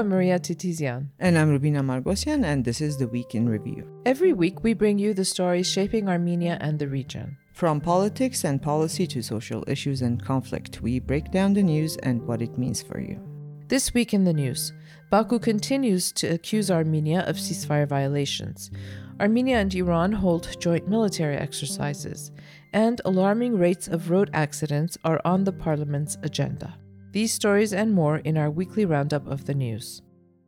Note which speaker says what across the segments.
Speaker 1: I'm Maria Titizian.
Speaker 2: And I'm Rubina Margosian, and this is The Week in Review.
Speaker 1: Every week, we bring you the stories shaping Armenia and the region.
Speaker 2: From politics and policy to social issues and conflict, we break down the news and what it means for you.
Speaker 1: This week in the news, Baku continues to accuse Armenia of ceasefire violations. Armenia and Iran hold joint military exercises, and alarming rates of road accidents are on the parliament's agenda. These stories and more in our weekly roundup of the news.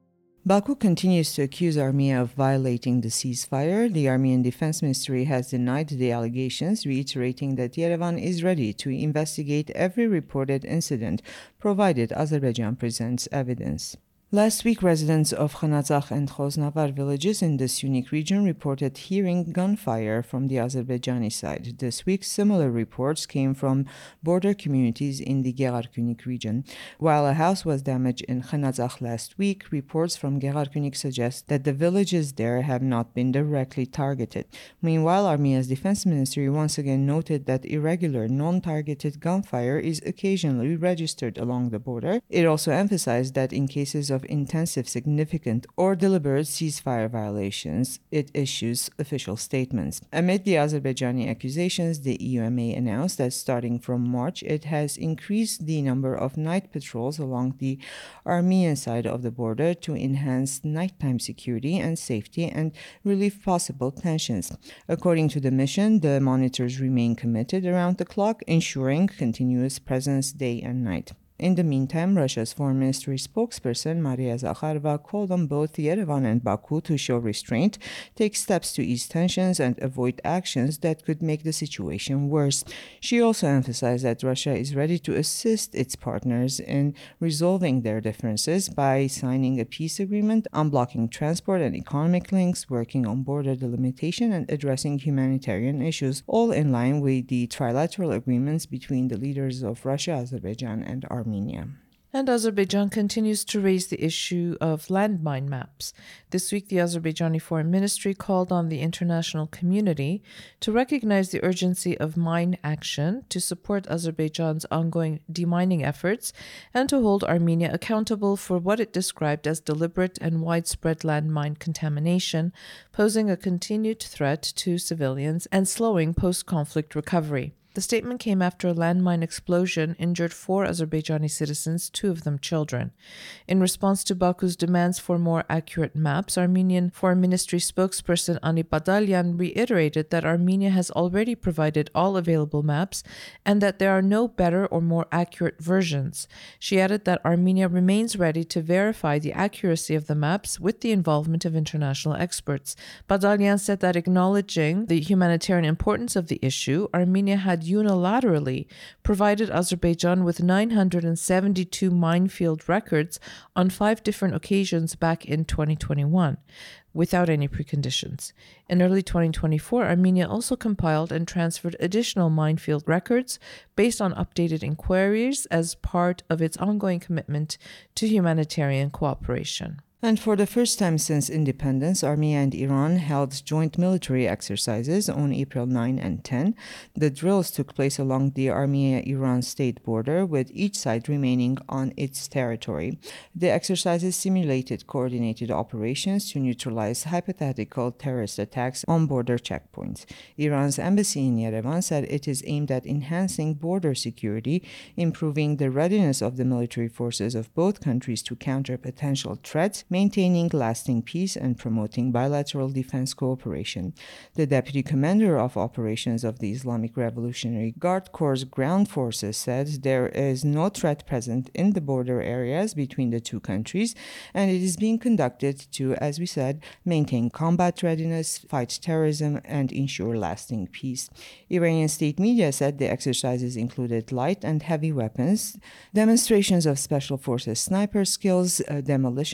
Speaker 2: Baku continues to accuse Armenia of violating the ceasefire. The Armenian Defense Ministry has denied the allegations, reiterating that Yerevan is ready to investigate every reported incident, provided Azerbaijan presents evidence. Last week, residents of Khanazakh and Khoznavar villages in the Syunik region reported hearing gunfire from the Azerbaijani side. This week, similar reports came from border communities in the Gegharkunik region. While a house was damaged in Khanazakh last week, reports from Gegharkunik suggest that the villages there have not been directly targeted. Meanwhile, Armenia's defense ministry once again noted that irregular, non-targeted gunfire is occasionally registered along the border. It also emphasized that in cases of intensive, significant, or deliberate ceasefire violations, it issues official statements. Amid the Azerbaijani accusations, the EUMA announced that starting from March, it has increased the number of night patrols along the Armenian side of the border to enhance nighttime security and safety and relieve possible tensions. According to the mission, the monitors remain committed around the clock, ensuring continuous presence day and night. In the meantime, Russia's Foreign Ministry spokesperson Maria Zakharova called on both Yerevan and Baku to show restraint, take steps to ease tensions, and avoid actions that could make the situation worse. She also emphasized that Russia is ready to assist its partners in resolving their differences by signing a peace agreement, unblocking transport and economic links, working on border delimitation, and addressing humanitarian issues, all in line with the trilateral agreements between the leaders of Russia, Azerbaijan, and Armenia.
Speaker 1: And Azerbaijan continues to raise the issue of landmine maps. This week, the Azerbaijani Foreign Ministry called on the international community to recognize the urgency of mine action, to support Azerbaijan's ongoing demining efforts, and to hold Armenia accountable for what it described as deliberate and widespread landmine contamination, posing a continued threat to civilians and slowing post-conflict recovery. The statement came after a landmine explosion injured 4 Azerbaijani citizens, 2 of them children. In response to Baku's demands for more accurate maps, Armenian Foreign Ministry spokesperson Ani Badalyan reiterated that Armenia has already provided all available maps and that there are no better or more accurate versions. She added that Armenia remains ready to verify the accuracy of the maps with the involvement of international experts. Badalyan said that acknowledging the humanitarian importance of the issue, Armenia had unilaterally provided Azerbaijan with 972 minefield records on 5 different occasions back in 2021, without any preconditions. In early 2024, Armenia also compiled and transferred additional minefield records based on updated inquiries as part of its ongoing commitment to humanitarian cooperation.
Speaker 2: And for the first time since independence, Armenia and Iran held joint military exercises on April 9 and 10. The drills took place along the Armenia-Iran state border, with each side remaining on its territory. The exercises simulated coordinated operations to neutralize hypothetical terrorist attacks on border checkpoints. Iran's embassy in Yerevan said it is aimed at enhancing border security, improving the readiness of the military forces of both countries to counter potential threats, maintaining lasting peace, and promoting bilateral defense cooperation. The deputy commander of operations of the Islamic Revolutionary Guard Corps ground forces said there is no threat present in the border areas between the two countries, and it is being conducted to, as we said, maintain combat readiness, fight terrorism, and ensure lasting peace. Iranian state media said the exercises included light and heavy weapons, demonstrations of special forces sniper skills, demolition operations,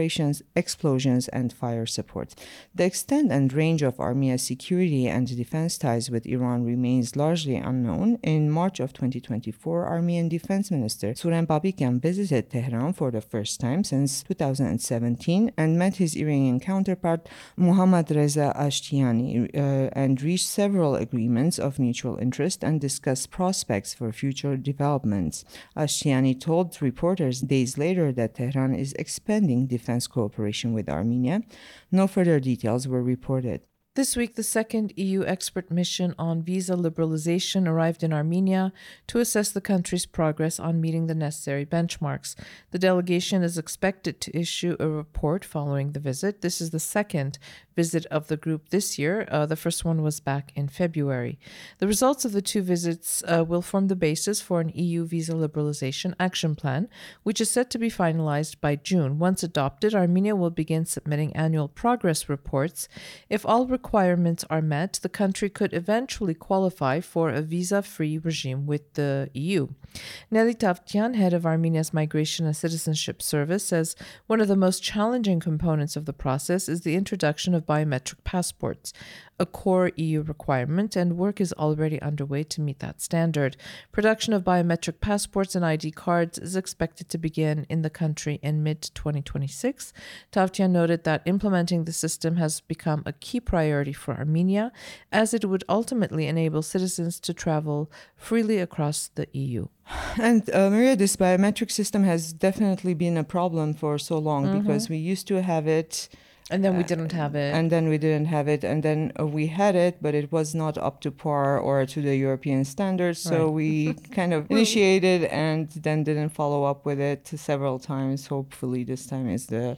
Speaker 2: operations, explosions, and fire support. The extent and range of Armenia's security and defense ties with Iran remains largely unknown. In March of 2024, Armenian Defense Minister Suren Babikyan visited Tehran for the first time since 2017 and met his Iranian counterpart Mohammad Reza Ashtiani and reached several agreements of mutual interest and discussed prospects for future developments. Ashtiani told reporters days later that Tehran is expanding defense cooperation with Armenia. No further details were reported.
Speaker 1: This week, the second EU expert mission on visa liberalization arrived in Armenia to assess the country's progress on meeting the necessary benchmarks. The delegation is expected to issue a report following the visit. This is the second visit of the group this year. The first one was back in February. The results of the two visits will form the basis for an EU visa liberalization action plan, which is set to be finalized by June. Once adopted, Armenia will begin submitting annual progress reports. If all requirements are met, the country could eventually qualify for a visa-free regime with the EU. Nelly Tavtian, head of Armenia's Migration and Citizenship Service, says one of the most challenging components of the process is the introduction of biometric passports, a core EU requirement, and work is already underway to meet that standard. Production of biometric passports and ID cards is expected to begin in the country in mid-2026. Tavtian noted that implementing the system has become a key priority for Armenia, as it would ultimately enable citizens to travel freely across the EU.
Speaker 2: And Maria, this biometric system has definitely been a problem for so long because we used to have it.
Speaker 1: And then we didn't have it.
Speaker 2: And then we didn't have it. And then we had it, but it was not up to par or to the European standards. So we kind of initiated and then didn't follow up with it several times. Hopefully this time is the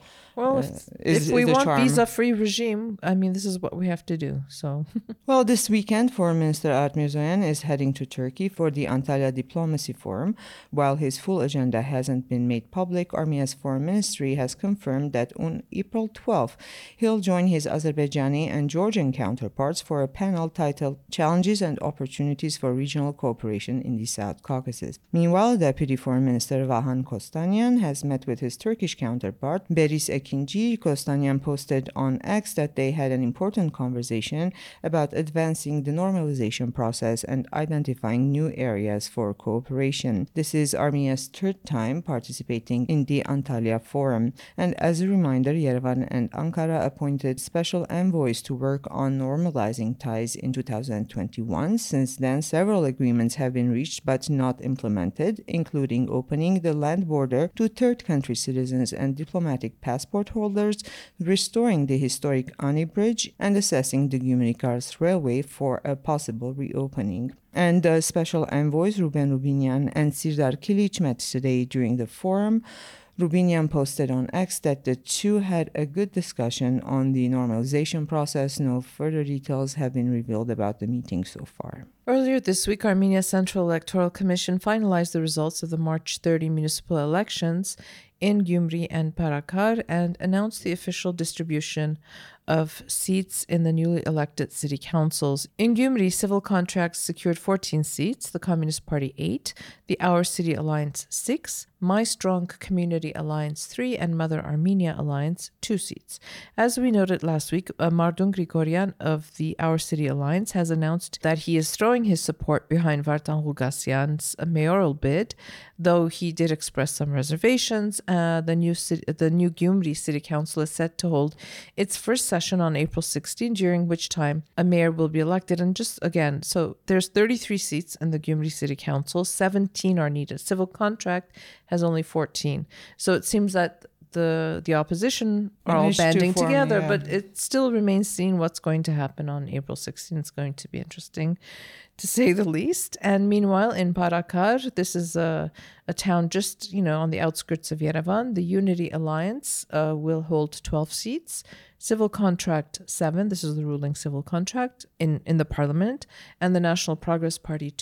Speaker 1: if we want
Speaker 2: charm.
Speaker 1: Visa-free regime, I mean, this is what we have to do. So,
Speaker 2: well, this weekend, Foreign Minister Arat Mirzoyan is heading to Turkey for the Antalya Diplomacy Forum. While his full agenda hasn't been made public, Armenia's foreign ministry has confirmed that on April 12th, he'll join his Azerbaijani and Georgian counterparts for a panel titled Challenges and Opportunities for Regional Cooperation in the South Caucasus. Meanwhile, Deputy Foreign Minister Vahan Kostanyan has met with his Turkish counterpart, Beris Ekinci. Kostanyan posted on X that they had an important conversation about advancing the normalization process and identifying new areas for cooperation. This is Armenia's third time participating in the Antalya Forum. And as a reminder, Yerevan and Ankara appointed special envoys to work on normalizing ties in 2021. Since then, several agreements have been reached but not implemented, including opening the land border to third country citizens and diplomatic passport holders, restoring the historic Ani Bridge, and assessing the Gyumri-Kars Railway for a possible reopening. And the special envoys Ruben Rubinian and Sirdar Kilic met today during the forum. Rubinian posted on X that the two had a good discussion on the normalization process. No further details have been revealed about the meeting so far.
Speaker 1: Earlier this week, Armenia's Central Electoral Commission finalized the results of the March 30 municipal elections in Gyumri and Parakar and announced the official distribution of seats in the newly elected city councils. In Gyumri, Civil Contracts secured 14 seats, the Communist Party 8, the Our City Alliance 6, My Strong Community Alliance 3, and Mother Armenia Alliance 2 seats. As we noted last week, Mardun Grigoryan of the Our City Alliance has announced that he is throwing his support behind Vartan Ghulgasyan's mayoral bid, though he did express some reservations. The new Gyumri City Council is set to hold its first session on April 16, during which time a mayor will be elected. And just again, so there's 33 seats in the Gyumri City Council, 17 are needed. Civil Contract has only 14. So it seems that the opposition are all banding together, but it still remains seen what's going to happen on April 16. It's going to be interesting, to say the least. And meanwhile, in Parakar, this is a town just, on the outskirts of Yerevan. The Unity Alliance will hold 12 seats. Civil Contract 7, this is the ruling Civil Contract in the parliament, and the National Progress Party 2.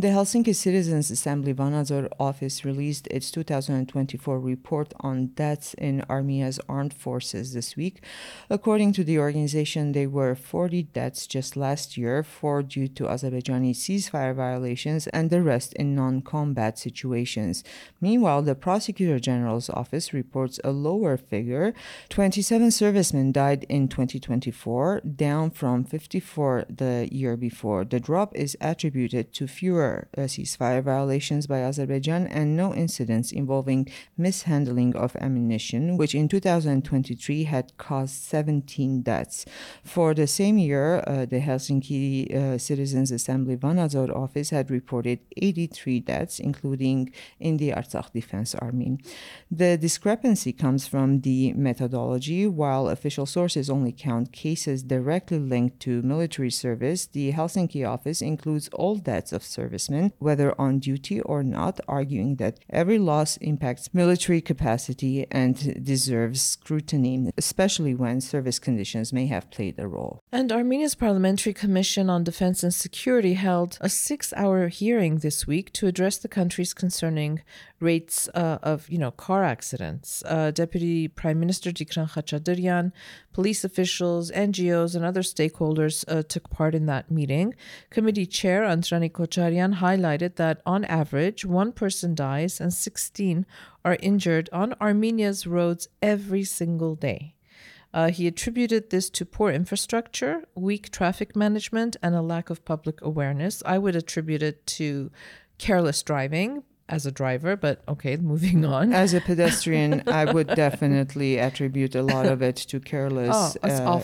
Speaker 2: The Helsinki Citizens Assembly Vanadzor office released its 2024 report on deaths in Armenia's armed forces this week. According to the organization, there were 40 deaths just last year, 4 due to Azerbaijani ceasefire violations and the rest in non-combat situations. Meanwhile, the Prosecutor General's office reports a lower figure. 27 servicemen died in 2024, down from 54 the year before. The drop is attributed to fewer ceasefire violations by Azerbaijan and no incidents involving mishandling of ammunition, which in 2023 had caused 17 deaths. For the same year, the Helsinki Citizens Assembly Vanadzor office had reported 83 deaths, including in the Artsakh Defense Army. The discrepancy comes from the methodology. While official sources only count cases directly linked to military service, the Helsinki office includes all deaths of servicemen, whether on duty or not, arguing that every loss impacts military capacity and deserves scrutiny, especially when service conditions may have played a role.
Speaker 1: And Armenia's Parliamentary Commission on Defense and Security held a 6-hour hearing this week to address the country's concerning rates of car accidents. Deputy Prime Minister Dikran Khachaturian, police officials, NGOs, and other stakeholders took part in that meeting. Committee Chair Andranik Kocharian highlighted that on average, 1 person dies and 16 are injured on Armenia's roads every single day. He attributed this to poor infrastructure, weak traffic management, and a lack of public awareness. I would attribute it to careless driving as a driver, but okay, moving on.
Speaker 2: As a pedestrian, I would definitely attribute a lot of it to careless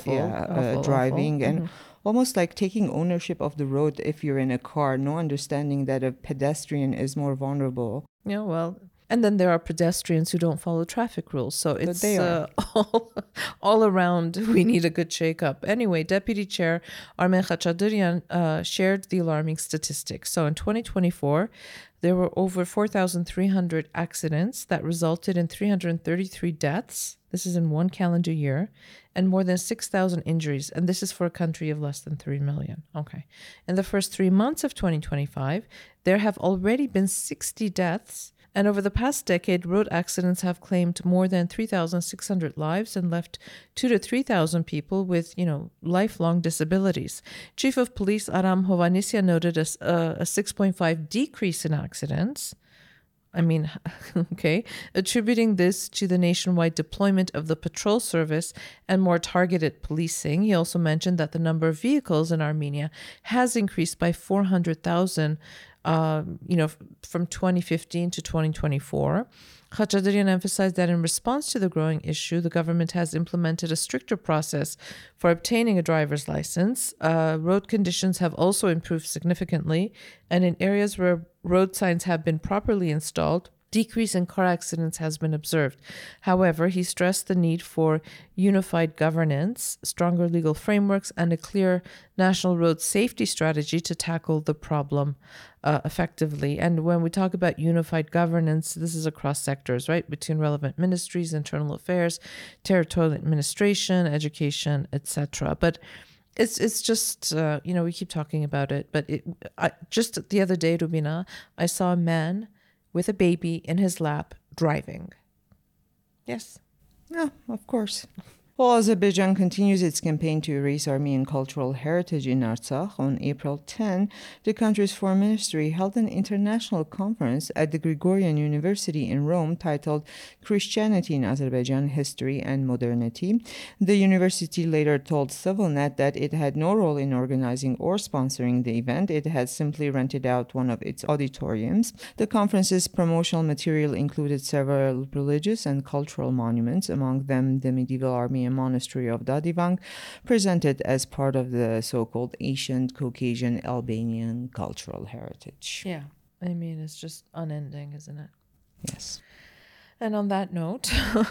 Speaker 2: driving and almost like taking ownership of the road if you're in a car, no understanding that a pedestrian is more vulnerable.
Speaker 1: Yeah, well, and then there are pedestrians who don't follow traffic rules. So it's all around, we need a good shake-up. Anyway, Deputy Chair Armen Khachaturian shared the alarming statistics. So in 2024, there were over 4,300 accidents that resulted in 333 deaths. This is in one calendar year, and more than 6,000 injuries. And this is for a country of less than 3 million. Okay. In the first 3 months of 2025, there have already been 60 deaths. And over the past decade, road accidents have claimed more than 3,600 lives and left 2,000 to 3,000 people with, lifelong disabilities. Chief of Police Aram Hovanesyan noted a 6.5 decrease in accidents. Attributing this to the nationwide deployment of the patrol service and more targeted policing. He also mentioned that the number of vehicles in Armenia has increased by 400,000 from 2015 to 2024. Khachaturian emphasized that in response to the growing issue, the government has implemented a stricter process for obtaining a driver's license. Road conditions have also improved significantly, and in areas where road signs have been properly installed, decrease in car accidents has been observed. However, he stressed the need for unified governance, stronger legal frameworks, and a clear national road safety strategy to tackle the problem effectively. And when we talk about unified governance, this is across sectors, right? Between relevant ministries, internal affairs, territorial administration, education, etc. But it's just, we keep talking about it. But just the other day, Rubina, I saw a man with a baby in his lap driving. Yes.
Speaker 2: Yeah, of course. Well, Azerbaijan continues its campaign to erase Armenian cultural heritage in Artsakh. On April 10, the country's foreign ministry held an international conference at the Gregorian University in Rome titled Christianity in Azerbaijan, History and Modernity. The university later told CivilNet that it had no role in organizing or sponsoring the event. It had simply rented out one of its auditoriums. The conference's promotional material included several religious and cultural monuments, among them the medieval Armenian monastery of Dadivang, presented as part of the so-called ancient Caucasian Albanian cultural heritage.
Speaker 1: Yeah, it's just unending, isn't it?
Speaker 2: Yes.
Speaker 1: And on that note,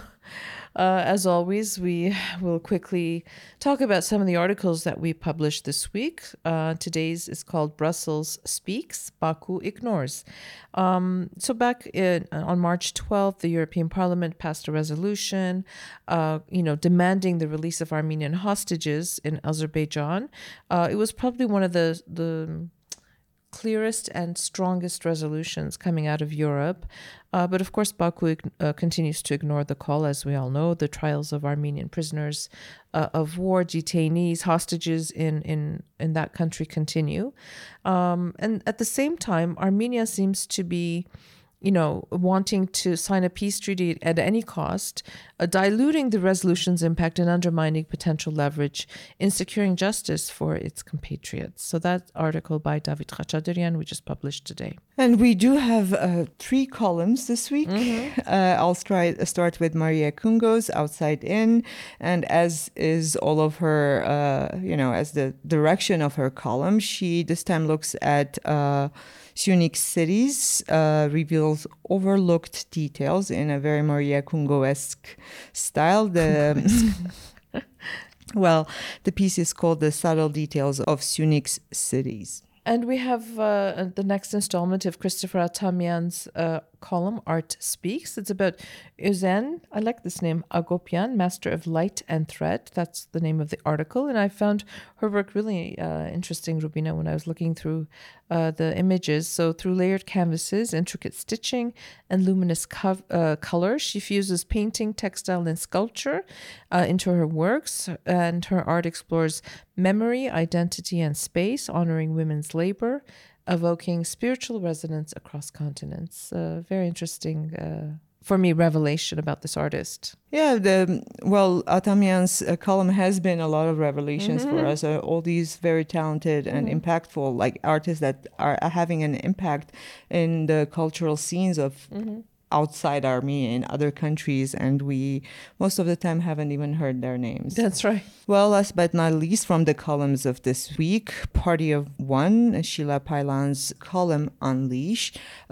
Speaker 1: as always, we will quickly talk about some of the articles that we published this week. Today's is called Brussels Speaks, Baku Ignores. So back on March 12th, the European Parliament passed a resolution, demanding the release of Armenian hostages in Azerbaijan. It was probably one of the clearest and strongest resolutions coming out of Europe. But of course, Baku continues to ignore the call, as we all know. The trials of Armenian prisoners of war, detainees, hostages in that country continue. And at the same time, Armenia seems to be wanting to sign a peace treaty at any cost, diluting the resolution's impact and undermining potential leverage in securing justice for its compatriots. So that article by David Khachadurian we just published today.
Speaker 2: And we do have 3 columns this week. I'll start with Maria Kungo's Outside In. And as is all of her, as the direction of her column, she this time looks at Sunnic cities, reveals overlooked details in a very Maria Kungo-esque style. The piece is called The Subtle Details of Sunnic Cities.
Speaker 1: And we have the next installment of Christopher Atamian's column, Art Speaks. It's about Özen, I like this name, Agopian, Master of Light and Thread. That's the name of the article. And I found her work really interesting, Rubina, when I was looking through the images. So through layered canvases, intricate stitching, and luminous color, she fuses painting, textile, and sculpture into her works. And her art explores memory, identity, and space, honoring women's labor, evoking spiritual resonance across continents. Very interesting, for me, revelation about this artist.
Speaker 2: Yeah, Atamian's column has been a lot of revelations for us. All these very talented and impactful artists that are having an impact in the cultural scenes of outside Armenia in other countries, and we most of the time haven't even heard their names.
Speaker 1: That's right.
Speaker 2: Well, last but not least, from the columns of this week, Party of One, Sheila Pailan's column Unleash.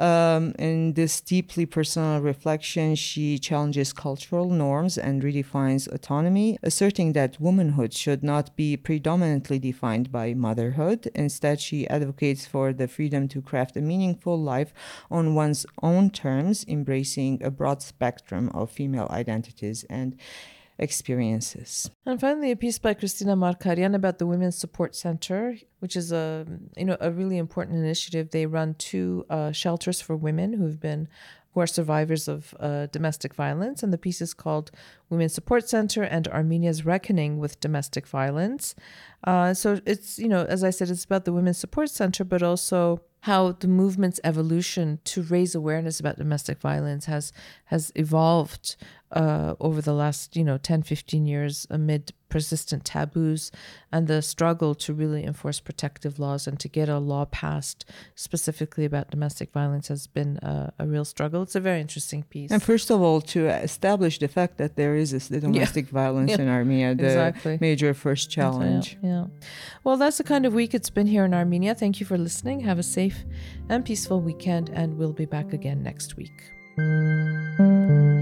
Speaker 2: In this deeply personal reflection, she challenges cultural norms and redefines autonomy, asserting that womanhood should not be predominantly defined by motherhood. Instead, she advocates for the freedom to craft a meaningful life on one's own terms, embracing a broad spectrum of female identities and experiences.
Speaker 1: And finally, a piece by Christina Markarian about the Women's Support Center, which is a really important initiative. They run 2 shelters for women who are survivors of domestic violence. And the piece is called Women's Support Center and Armenia's Reckoning with Domestic Violence. So it's, as I said, it's about the Women's Support Center, but also how the movement's evolution to raise awareness about domestic violence has evolved over the last 10, 15 years amid persistent taboos and the struggle to really enforce protective laws and to get a law passed specifically about domestic violence has been a real struggle. It's a very interesting piece.
Speaker 2: And first of all, to establish the fact that there is the domestic violence in Armenia, the major first challenge.
Speaker 1: Yeah. Well, that's the kind of week it's been here in Armenia. Thank you for listening. Have a safe and peaceful weekend, and we'll be back again next week.